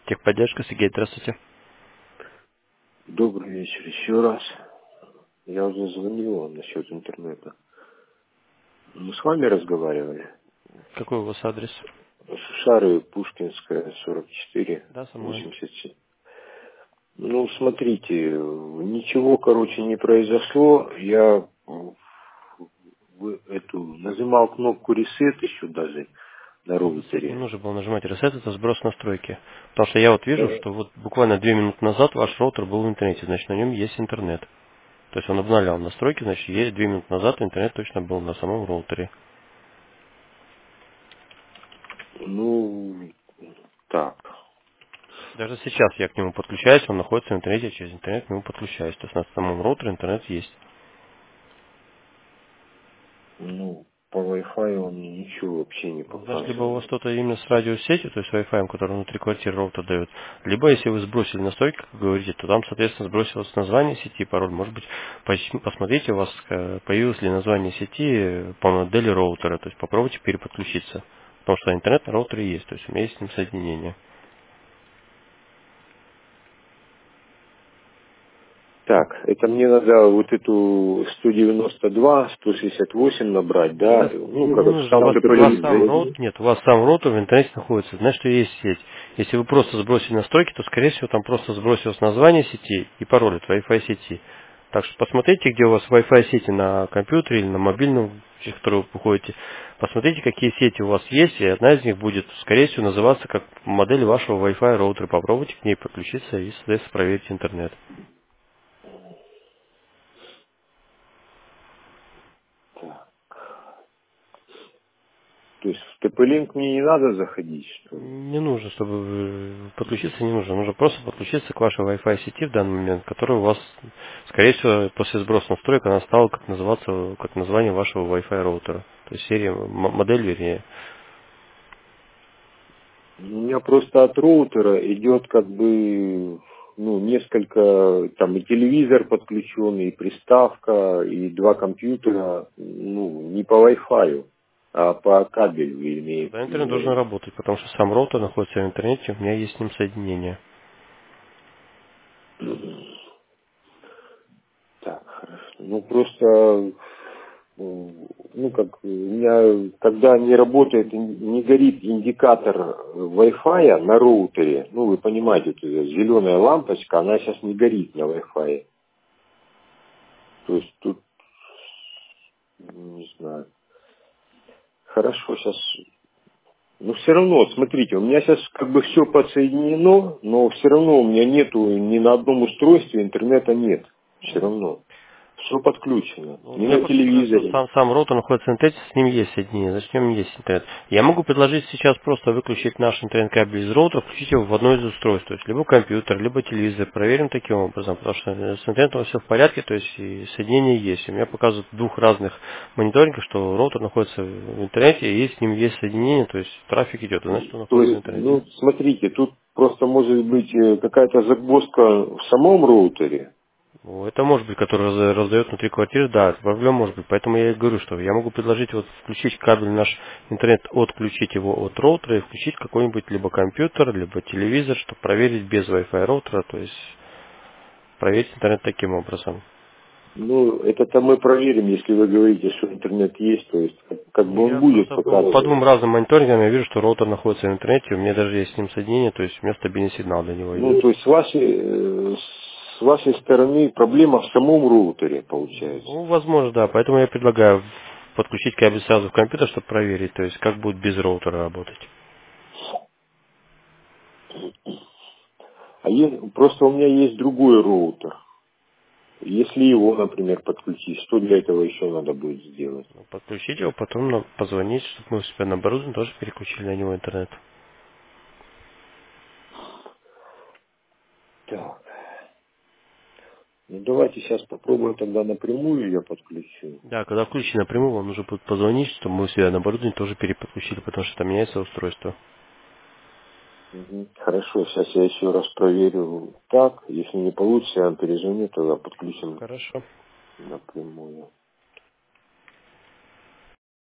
Техподдержка, Сергей, здравствуйте. Добрый вечер еще раз. Я уже звонил вам насчет интернета. Мы с вами разговаривали. Какой у вас адрес? Сушары, Пушкинская, 44, Да, со мной. 87. Ну, смотрите, ничего, короче, не произошло. Я нажимал кнопку reset еще даже на Ну, reset не роутере. нужно было нажимать. Reset это сброс настройки. Потому что я вот вижу, Да. что вот буквально 2 минуты назад ваш роутер был в интернете, значит на нем есть интернет. То есть он обновлял настройки, значит есть 2 минуты назад интернет точно был на самом роутере. Ну, так. Даже сейчас я к нему подключаюсь, он находится в интернете, через интернет к нему подключаюсь. То есть на самом роутере интернет есть. Ну, по Wi-Fi он мне ничего вообще не Ну, значит, либо у вас показывает. что-то именно с радиосетью, то есть Wi-Fi, который внутри квартиры роутер дает, либо если вы сбросили настройки, как вы говорите, то там, соответственно, сбросилось название сети, пароль. Может быть, посмотрите, у вас появилось ли название сети по модели роутера, то есть попробуйте переподключиться. Потому что интернет на роутере есть, то есть у меня есть с ним соединение. Так, это мне надо вот эту 192, 168 набрать, да? Ну, Не как нужно, сам у вас TP-Link сам зайти. роутер, нет, у вас сам роутер в интернете находится, значит, что есть сеть. Если вы просто сбросили настройки, то, скорее всего, там просто сбросилось название сети и пароль от Wi-Fi сети. Так что посмотрите, где у вас Wi-Fi сети на компьютере или на мобильном, через который вы выходите. Посмотрите, какие сети у вас есть, и одна из них будет, скорее всего, называться как модель вашего Wi-Fi роутера. Попробуйте к ней подключиться и, соответственно, проверить интернет. Так. То есть в TP-Link мне не надо заходить, что ли? Не нужно, чтобы подключиться не нужно. Нужно просто подключиться к вашей Wi-Fi сети в данный момент, которая у вас, скорее всего, после сброса настроек, она стала как называться, как название вашего Wi-Fi роутера. То есть серия, модель, вернее. У меня просто от роутера идет как бы, ну, несколько, там и телевизор подключен, и приставка, и два компьютера, ну, не по Wi-Fi, а по кабелю Тогда имеется в интернет должен виду. работать, потому что сам роутер находится в интернете, у меня есть с ним соединение. Так, хорошо. Ну, просто, ну, как, у меня, когда не работает, не горит индикатор Wi-Fi на роутере, ну, вы понимаете, вот эта зеленая лампочка, она сейчас не горит на Wi-Fi. То есть тут, не знаю. Хорошо, сейчас, ну, все равно, смотрите, у меня сейчас как бы все подсоединено, но все равно у меня нету ни на одном устройстве интернета нет. Все равно. Все подключено. Ну, Ни я на просто говорю, что телевизоре. сам роутер находится в интернете, с ним есть соединение, значит, в нем есть интернет. Я могу предложить сейчас просто выключить наш интернет-кабель из роутера, включить его в одно из устройств, то есть либо компьютер, либо телевизор. Проверим таким образом, потому что с интернетом все в порядке, то есть и соединение есть. У меня показывают в двух разных мониторингах, что роутер находится в интернете, и с ним есть соединение, то есть трафик идет, значит, он То находится в есть, интернете. ну, смотрите, тут просто может быть какая-то загвоздка в самом роутере. Ну, это может быть, который раздает внутри квартиры, да, это проблема может быть. Поэтому я и говорю, что я могу предложить вот включить кабель в наш интернет, отключить его от роутера и включить какой-нибудь либо компьютер, либо телевизор, чтобы проверить без Wi-Fi роутера, то есть проверить интернет таким образом. Ну, это-то мы проверим, если вы говорите, что интернет есть, то есть как Ну, бы он я будет просто по показывать. двум разным мониторингам я вижу, что роутер находится в интернете, у меня даже есть с ним соединение, то есть у меня стабильный сигнал для него Ну, идет. то есть с вашей стороны проблема в самом роутере получается. Ну, возможно, да, поэтому я предлагаю подключить кабель сразу в компьютер, чтобы проверить, то есть как будет без роутера работать. Просто у меня есть другой роутер. Если его, например, подключить, что для этого еще надо будет сделать? Ну, подключить его, потом позвонить, чтобы мы у себя на оборудование тоже переключили на него интернет. Так. Ну, давайте сейчас попробуем тогда напрямую я подключу. Да, когда включите напрямую, вам нужно будет позвонить, чтобы мы у себя на оборудование тоже переподключили, потому что там меняется устройство. Мгм. Хорошо, сейчас я еще раз проверю так. Если не получится, я вам перезвоню, тогда подключим Хорошо. напрямую.